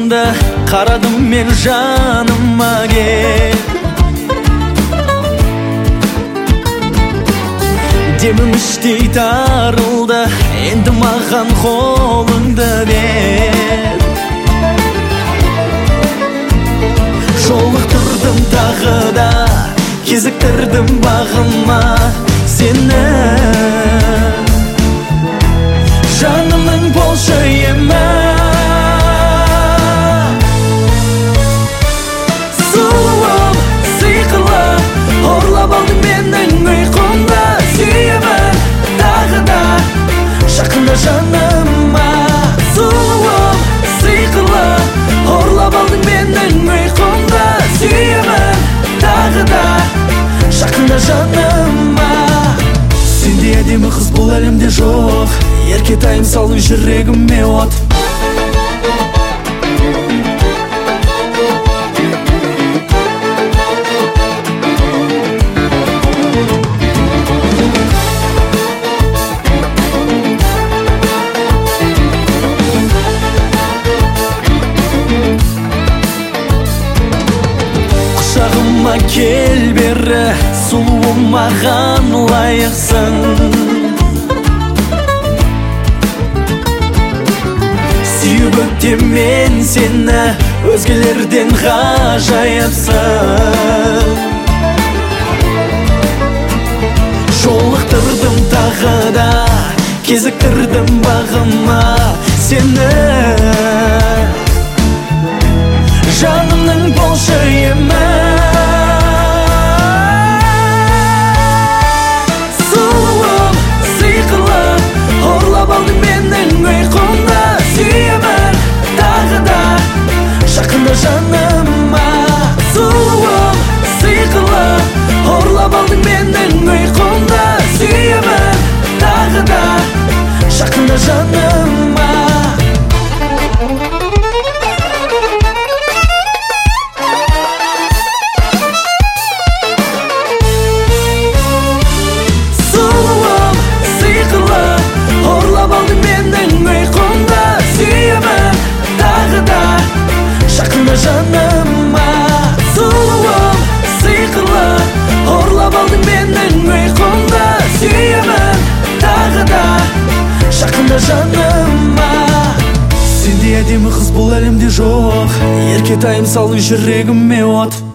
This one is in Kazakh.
жолыңда қарадым мен жаныма кел. Демім іштей тарылды, енді маған қолыңды бер. Жолықтырдым тағы да, кезіктірдім бағыма сені. Жанымның болшы емі, сұлуым сиқырлы, ұрлап алдың менің ұйқымды. Сүйемін тағы да, жақында жаныма. Сұлуым сиқырлы, ұрлап алдың менің ұйқымды. Сүйемін тағы да, жақында жаныма. Сендей әдемі қыз бұл әлемде жоқ, еркетайым салу жүрегіме от. Құшағыма кел бері, сұлуым маған лайықсың. Сүйіп өтем мен сені, өзгелерден ғажайыпсың. Жолықтырдым тағы да, кезіктірдім бағыма сені. Жанымның болшы емі, сұлуым сиқырлы, ұрлап алдың менің ұйқымды. Сүйемін тағы да, жақында жаныма. Сұлуым сиқырлы, ұрлап алдың менің ұйқымды. Сүйемін тағы да, жақында жаныма. Жаныма, сұлуым сиқырлы, ұрлап алдың менің ұйқымды. Сүйемін тағы да, жақында жаныма. Сендей әдемі қыз бұл әлемде жоқ, еркетайым салу жүрегіме от.